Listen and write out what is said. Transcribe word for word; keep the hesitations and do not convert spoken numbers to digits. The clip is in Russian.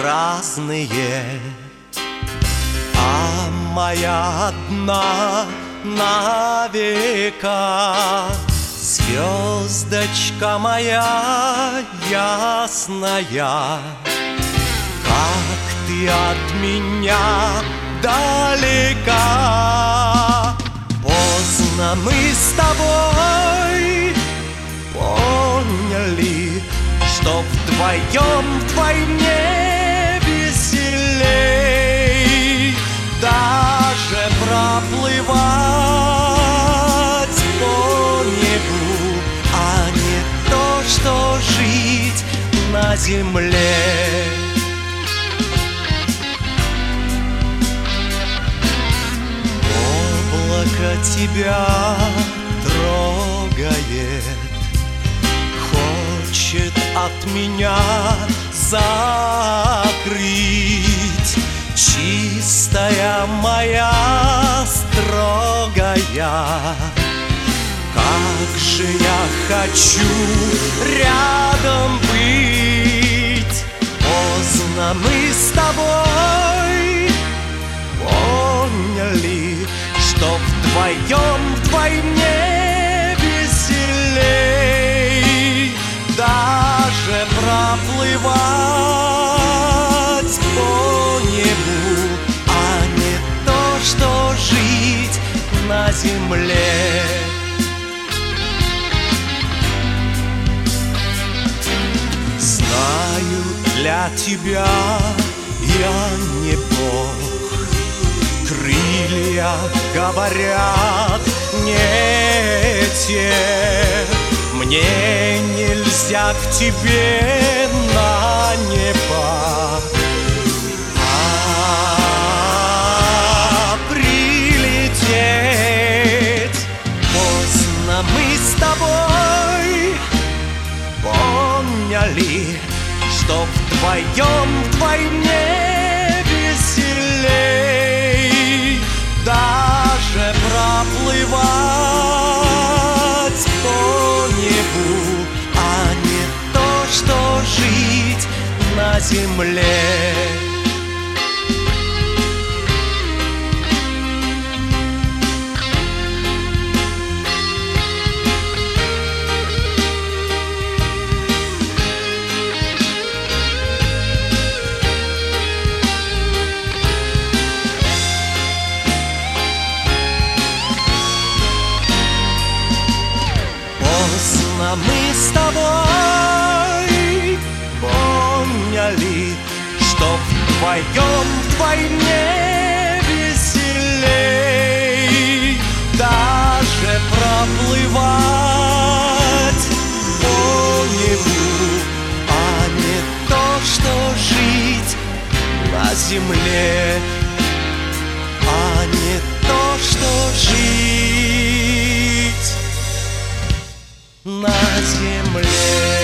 разные, а моя одна на века. Звездочка моя ясная, как ты от меня далека. Поздно мы с тобой поняли, что вдвоем вдвойне веселей. Даже проплывать по небу, а не то, что жить на земле. Облако тебя трогает, хочет от меня закрыть. Чистая моя строгая, как же я хочу рядом быть. Поздно мы с тобой поняли, что вдвоем вдвойне веселей. Даже проплывать по небу, а не то, что жить на земле. Знаю, для тебя я не бог, крылья, говорят, не те. Мне нельзя к тебе на небо, а прилететь. Поздно мы с тобой поняли, что вдвоем вдвойне веселей. Даже проплывать по небу, а не то, что жить на земле. Поздно мы с тобой поняли, что вдвоем вдвойне веселей. Даже проплывать по небу, а не то, что жить на земле, а не то, что жить на земле.